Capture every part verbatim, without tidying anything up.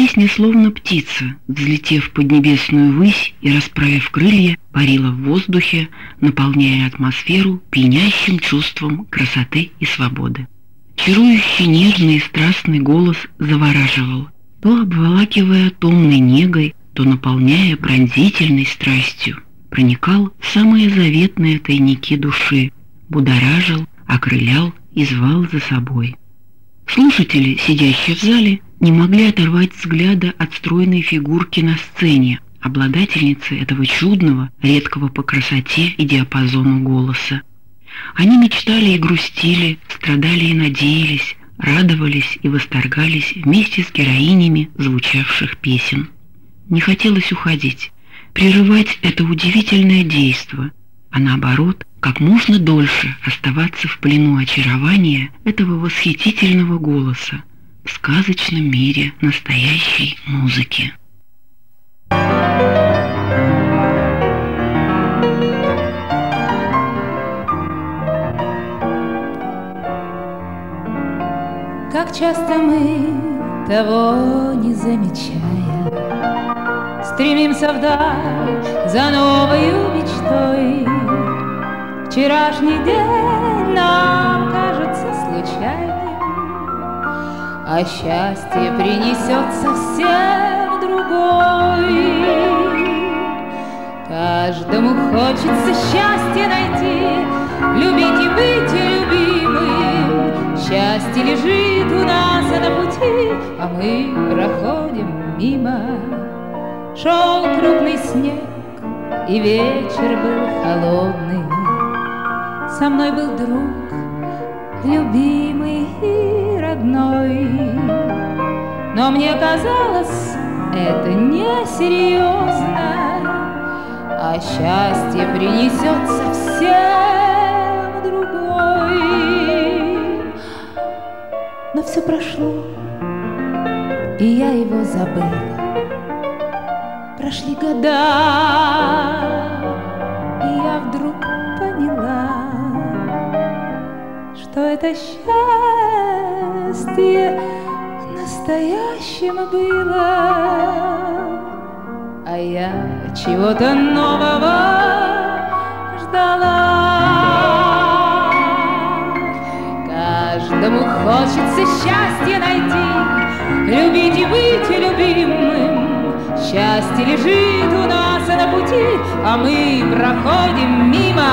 Песня, словно птица, взлетев под небесную высь и расправив крылья, парила в воздухе, наполняя атмосферу пьянящим чувством красоты и свободы. Чарующий нежный и страстный голос завораживал, то обволакивая томной негой, то наполняя пронзительной страстью, проникал в самые заветные тайники души, будоражил, окрылял и звал за собой. Слушатели, сидящие в зале, не могли оторвать взгляда от стройной фигурки на сцене, обладательницы этого чудного, редкого по красоте и диапазону голоса. Они мечтали и грустили, страдали и надеялись, радовались и восторгались вместе с героинями звучавших песен. Не хотелось уходить, прерывать это удивительное действо, а наоборот, как можно дольше оставаться в плену очарования этого восхитительного голоса в сказочном мире настоящей музыки. Как часто мы, того не замечая, стремимся вдаль за новою мечтой. Вчерашний день нам кажется случайным, а счастье принесет совсем другой. Каждому хочется счастье найти, любить и быть любимым. Счастье лежит у нас на пути, а мы проходим мимо. Шел крупный снег, и вечер был холодный. Со мной был друг, любимый и родной. Но мне казалось, это несерьезно, а счастье принесет совсем другой. Но все прошло, и я его забыла. Прошли года, и я вдруг поняла, что это счастье настоящим было, а я чего-то нового ждала. Каждому хочется счастье найти, любить и быть любимым. Счастье лежит у нас на пути, а мы проходим мимо.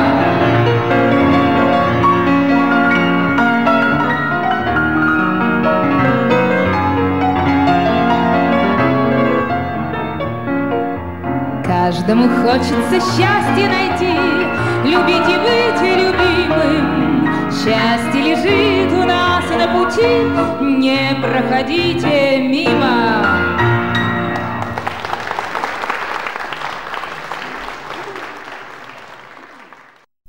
Каждому хочется счастье найти, любить и быть любимым. Счастье лежит у нас на пути, не проходите мимо.